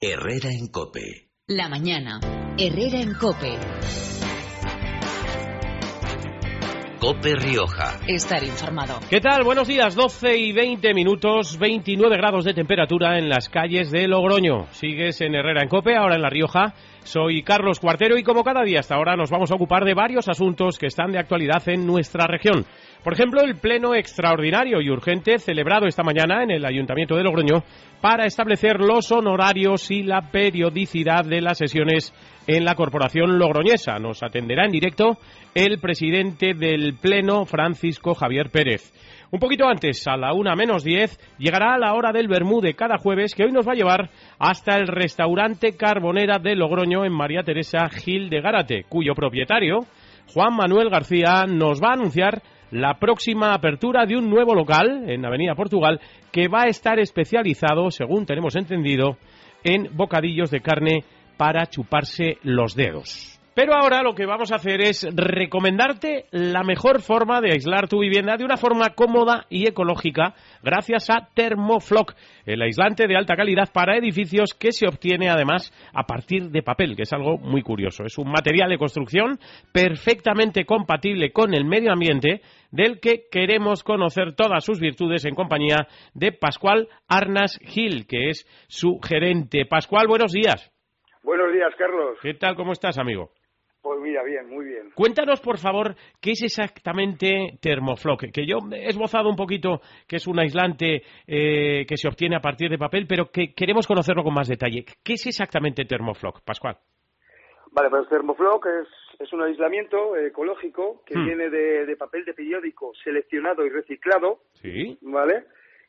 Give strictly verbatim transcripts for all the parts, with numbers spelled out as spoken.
Herrera en COPE. La mañana. Herrera en COPE. COPE Rioja. Estar informado. ¿Qué tal? Buenos días, doce y veinte minutos, veintinueve grados de temperatura en las calles de Logroño. Sigues en Herrera en COPE, ahora en La Rioja. Soy Carlos Cuartero y como cada día hasta ahora nos vamos a ocupar de varios asuntos que están de actualidad en nuestra región. Por ejemplo, el pleno extraordinario y urgente celebrado esta mañana en el Ayuntamiento de Logroño para establecer los honorarios y la periodicidad de las sesiones en la Corporación Logroñesa. Nos atenderá en directo el presidente del pleno, Francisco Javier Pérez. Un poquito antes, a la una menos diez, llegará la hora del vermú de cada jueves, que hoy nos va a llevar hasta el restaurante Carbonera de Logroño en María Teresa Gil de Gárate, cuyo propietario, Juan Manuel García, nos va a anunciar la próxima apertura de un nuevo local en Avenida Portugal que va a estar especializado, según tenemos entendido, en bocadillos de carne para chuparse los dedos. Pero ahora lo que vamos a hacer es recomendarte la mejor forma de aislar tu vivienda de una forma cómoda y ecológica gracias a Thermofloc, el aislante de alta calidad para edificios que se obtiene además a partir de papel, que es algo muy curioso. Es un material de construcción perfectamente compatible con el medio ambiente, del que queremos conocer todas sus virtudes en compañía de Pascual Arnas Gil, que es su gerente. Pascual, buenos días. Buenos días, Carlos. ¿Qué tal? ¿Cómo estás, amigo? Pues mira, bien, muy bien. Cuéntanos, por favor, qué es exactamente Thermofloc, que yo he esbozado un poquito que es un aislante eh, que se obtiene a partir de papel, pero que queremos conocerlo con más detalle. ¿Qué es exactamente Thermofloc, Pascual? Vale, pues Thermofloc es, es un aislamiento ecológico que hmm. viene de, de papel de periódico seleccionado y reciclado, ¿sí? ¿Vale?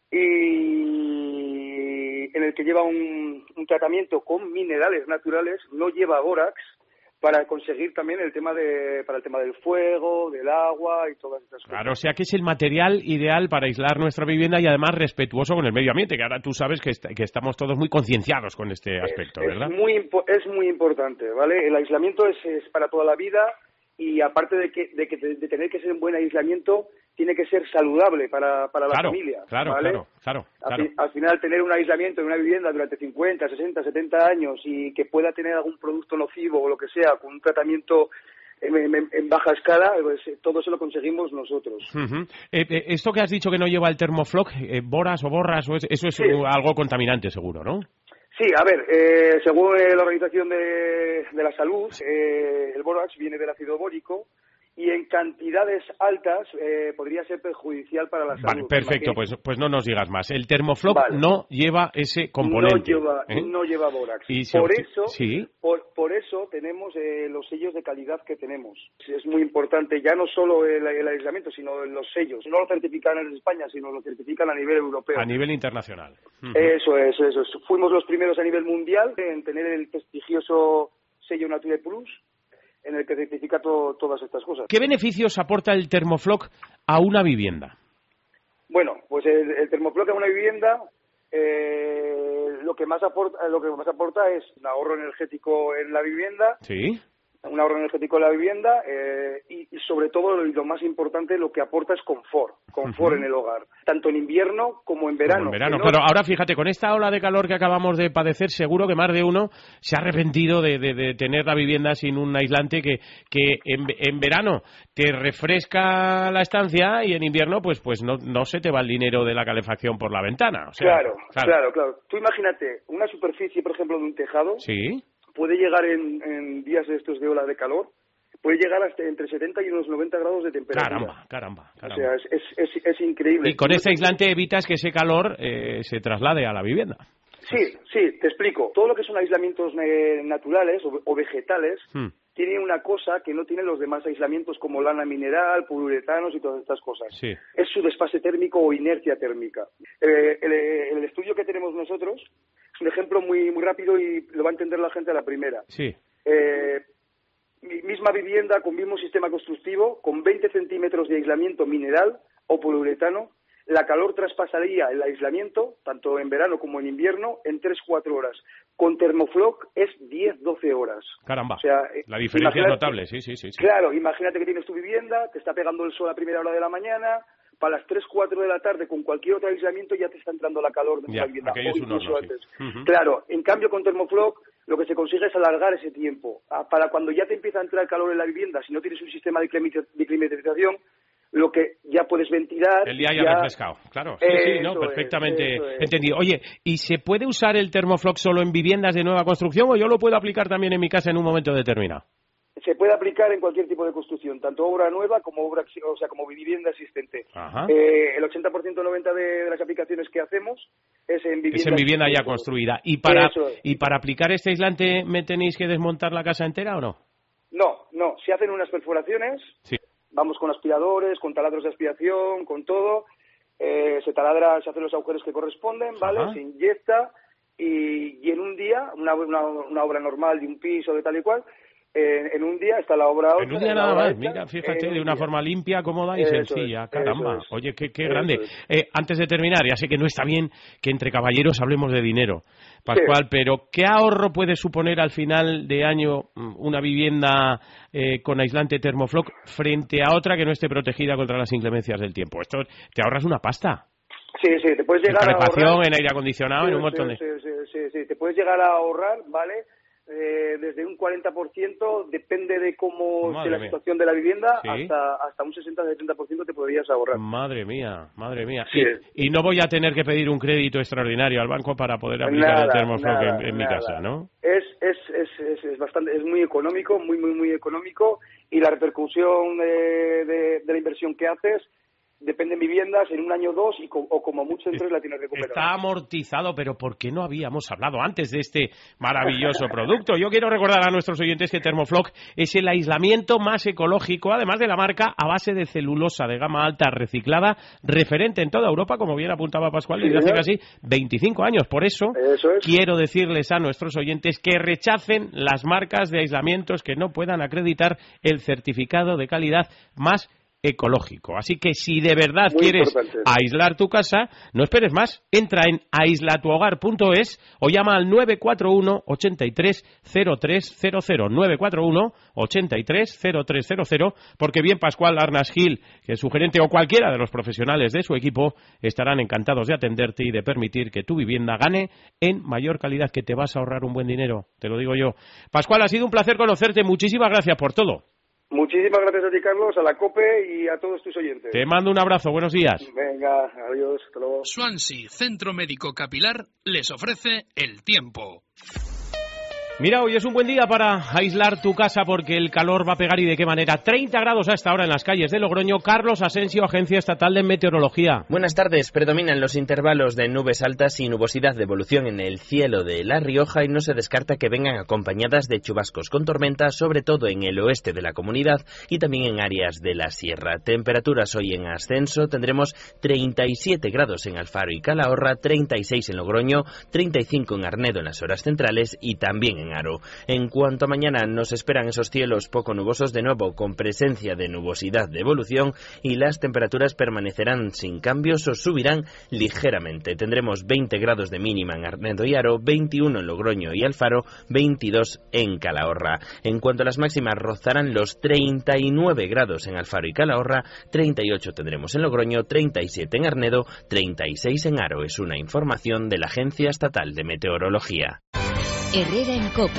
Y en el que lleva un, un tratamiento con minerales naturales, no lleva bórax, para conseguir también el tema de para el tema del fuego, del agua y todas estas cosas. Claro, o sea que es el material ideal para aislar nuestra vivienda y además respetuoso con el medio ambiente, que ahora tú sabes que, est- que estamos todos muy concienciados con este aspecto, es, ¿verdad? Es muy, impo- es muy importante, ¿vale? El aislamiento es, es para toda la vida y aparte de que de, que, de tener que ser un buen aislamiento, tiene que ser saludable para, para la claro, familia, claro, ¿vale? Claro, claro, claro. Al, fi- al final, tener un aislamiento en una vivienda durante cincuenta, sesenta, setenta años y que pueda tener algún producto nocivo o lo que sea, con un tratamiento en, en, en baja escala, pues todo eso lo conseguimos nosotros. Uh-huh. Eh, eh, esto que has dicho que no lleva el Thermofloc, eh, boras o borras, o es, eso es Sí. un, algo contaminante seguro, ¿no? Sí, a ver, eh, según eh, la Organización de, de la Salud, eh, el bórax viene del ácido bórico y en cantidades altas eh, podría ser perjudicial para la salud. Vale, perfecto, pues, pues no nos digas más. El Thermofloc vale. no lleva ese componente. No lleva, ¿eh? no lleva bórax. Y se por obti- eso, ¿sí? por, por eso tenemos eh, los sellos de calidad que tenemos. Es muy importante, ya no solo el, el aislamiento, sino los sellos. No lo certifican en España, sino lo certifican a nivel europeo. A nivel internacional. Uh-huh. Eso es, eso es. Fuimos los primeros a nivel mundial en tener el prestigioso sello Nature Plus, en el que certifica to- todas estas cosas. ¿Qué beneficios aporta el Thermofloc a una vivienda? Bueno, pues el, el Thermofloc a una vivienda eh, lo que más aporta, lo que más aporta es un ahorro energético en la vivienda. Sí. Un ahorro energético en la vivienda eh, y, y sobre todo lo, lo más importante, lo que aporta es confort, confort uh-huh. en el hogar, tanto en invierno como en verano. Como en verano, no... pero ahora fíjate, con esta ola de calor que acabamos de padecer, seguro que más de uno se ha arrepentido de, de, de tener la vivienda sin un aislante que, que en, en verano te refresca la estancia y en invierno pues pues no, no se te va el dinero de la calefacción por la ventana. O sea, claro, claro, claro, claro. Tú imagínate una superficie, por ejemplo, de un tejado. Sí. Puede llegar en, en días de estos de ola de calor, puede llegar hasta entre setenta y unos noventa grados de temperatura. Caramba, caramba, caramba. O sea, es, es, es, es increíble. Y con este aislante evitas que ese calor eh, se traslade a la vivienda. Sí, sí, te explico. Todo lo que son aislamientos eh, naturales o, o vegetales hmm. tiene una cosa que no tienen los demás aislamientos como lana mineral, poliuretanos y todas estas cosas. Sí. Es su desfase térmico o inercia térmica. Eh, el, el estudio que tenemos nosotros es un ejemplo muy muy rápido y lo va a entender la gente a la primera. Sí. Eh, misma vivienda con mismo sistema constructivo, con veinte centímetros de aislamiento mineral o poliuretano, la calor traspasaría el aislamiento, tanto en verano como en invierno, en tres a cuatro horas. Con Thermofloc es diez a doce horas. Caramba, o sea, la diferencia es notable, sí, sí, sí, sí. Claro, imagínate que tienes tu vivienda, te está pegando el sol a primera hora de la mañana, para las tres, cuatro de la tarde, con cualquier otro aislamiento, ya te está entrando la calor de ya, la vivienda. Aquello es un horno, sí. uh-huh. Claro, en cambio con Thermofloc lo que se consigue es alargar ese tiempo. Para cuando ya te empieza a entrar calor en la vivienda, si no tienes un sistema de climatización, lo que ya puedes ventilar... El día ya, ya... refrescado, claro. Sí, sí, no, perfectamente es, entendido. Oye, ¿y se puede usar el Thermofloc solo en viviendas de nueva construcción o yo lo puedo aplicar también en mi casa en un momento determinado? Se puede aplicar en cualquier tipo de construcción, tanto obra nueva como obra, o sea, como vivienda existente. Eh, el ochenta por ciento, noventa por ciento de, de las aplicaciones que hacemos es en vivienda, es en vivienda ya construida. ¿Y para, ¿Y para aplicar este aislante me tenéis que desmontar la casa entera o no? No, no. Se hacen unas perforaciones, sí. Vamos con aspiradores, con taladros de aspiración, con todo. Eh, se taladra, se hacen los agujeros que corresponden, ¿vale? Ajá. Se inyecta y, y en un día, una, una, una obra normal de un piso, de tal y cual... En, en un día está la obra En un día nada más, mira, fíjate, de una forma limpia, cómoda y sencilla. Caramba, oye, qué, qué grande. Eh, antes de terminar, ya sé que no está bien que entre caballeros hablemos de dinero, Pascual, sí. Pero ¿qué ahorro puede suponer al final de año una vivienda eh, con aislante Thermofloc frente a otra que no esté protegida contra las inclemencias del tiempo? Esto te ahorras una pasta. Sí, sí, te puedes llegar a ahorrar. En calefacción, en aire acondicionado, sí, en un montón sí, de... Sí, sí, sí, sí, te puedes llegar a ahorrar, ¿vale? Eh, desde un cuarenta por ciento, depende de cómo esté la mía. situación de la vivienda, ¿sí? hasta hasta un sesenta a setenta por ciento te podrías ahorrar. Madre mía, madre mía. Sí. Y, y no voy a tener que pedir un crédito extraordinario al banco para poder aplicar nada, el Thermofloc nada, en, en mi casa, ¿no? Es es, es es es bastante es muy económico, muy muy muy económico, y la repercusión de, de, de la inversión que haces depende de viviendas, en un año o dos, y co o como mucho en tres la tienes recuperada. Está amortizado, pero ¿por qué no habíamos hablado antes de este maravilloso producto? Yo quiero recordar a nuestros oyentes que Thermofloc es el aislamiento más ecológico, además de la marca, a base de celulosa de gama alta reciclada, referente en toda Europa, como bien apuntaba Pascual, desde sí, hace casi veinticinco años. Por eso, eso es. Quiero decirles a nuestros oyentes que rechacen las marcas de aislamientos que no puedan acreditar el certificado de calidad más ecológico. Así que si de verdad Muy quieres importante. aislar tu casa, no esperes más. Entra en aislatuhogar punto es o llama al nueve cuatro uno, ochenta y tres, cero tres cero cero, nueve cuatro uno, ochenta y tres, cero tres cero cero, porque bien Pascual Arnas Gil, que es su gerente, o cualquiera de los profesionales de su equipo, estarán encantados de atenderte y de permitir que tu vivienda gane en mayor calidad, que te vas a ahorrar un buen dinero, te lo digo yo. Pascual, ha sido un placer conocerte. Muchísimas gracias por todo. Muchísimas gracias a ti, Carlos, a la COPE y a todos tus oyentes. Te mando un abrazo, buenos días. Venga, adiós, hasta luego. Swansea Centro Médico Capilar les ofrece el tiempo. Mira, hoy es un buen día para aislar tu casa porque el calor va a pegar, y de qué manera. treinta grados a esta hora en las calles de Logroño. Carlos Asensio, Agencia Estatal de Meteorología. Buenas tardes. Predominan los intervalos de nubes altas y nubosidad de evolución en el cielo de La Rioja, y no se descarta que vengan acompañadas de chubascos con tormentas, sobre todo en el oeste de la comunidad y también en áreas de la sierra. Temperaturas hoy en ascenso. Tendremos treinta y siete grados en Alfaro y Calahorra, treinta y seis en Logroño, treinta y cinco en Arnedo en las horas centrales y también en Haro. En cuanto a mañana, nos esperan esos cielos poco nubosos de nuevo, con presencia de nubosidad de evolución, y las temperaturas permanecerán sin cambios o subirán ligeramente. Tendremos veinte grados de mínima en Arnedo y Haro, veintiuno en Logroño y Alfaro, veintidós en Calahorra. En cuanto a las máximas, rozarán los treinta y nueve grados en Alfaro y Calahorra, treinta y ocho tendremos en Logroño, treinta y siete en Arnedo, treinta y seis en Haro. Es una información de la Agencia Estatal de Meteorología. Herrera en COPE.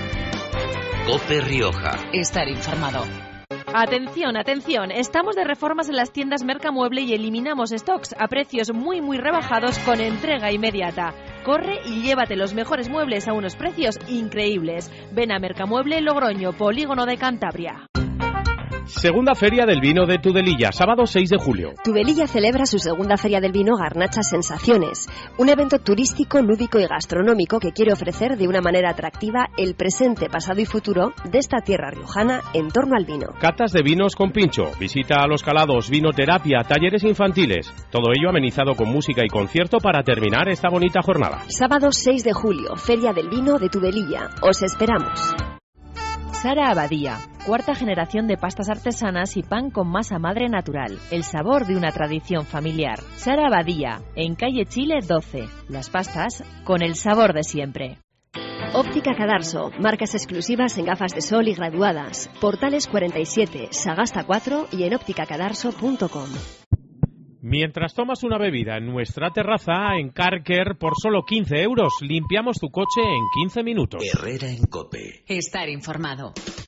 COPE Rioja. Estar informado. Atención, atención, estamos de reformas en las tiendas Mercamueble y eliminamos stocks a precios muy muy rebajados con entrega inmediata. Corre y llévate los mejores muebles a unos precios increíbles. Ven a Mercamueble Logroño, Polígono de Cantabria. Segunda Feria del Vino de Tudelilla, sábado seis de julio. Tudelilla celebra su segunda Feria del Vino Garnachas Sensaciones, un evento turístico, lúdico y gastronómico que quiere ofrecer de una manera atractiva el presente, pasado y futuro de esta tierra riojana en torno al vino. Catas de vinos con pincho, visita a los calados, vinoterapia, talleres infantiles, todo ello amenizado con música y concierto para terminar esta bonita jornada. Sábado seis de julio, Feria del Vino de Tudelilla. Os esperamos. Sara Abadía, cuarta generación de pastas artesanas y pan con masa madre natural, el sabor de una tradición familiar. Sara Abadía, en calle Chile doce, las pastas con el sabor de siempre. Óptica Cadarso, marcas exclusivas en gafas de sol y graduadas. Portales cuarenta y siete, Sagasta cuatro y en óptica cadarso punto com. Mientras tomas una bebida en nuestra terraza, en Carker, por solo quince euros, limpiamos tu coche en quince minutos. Herrera en COPE. Estar informado.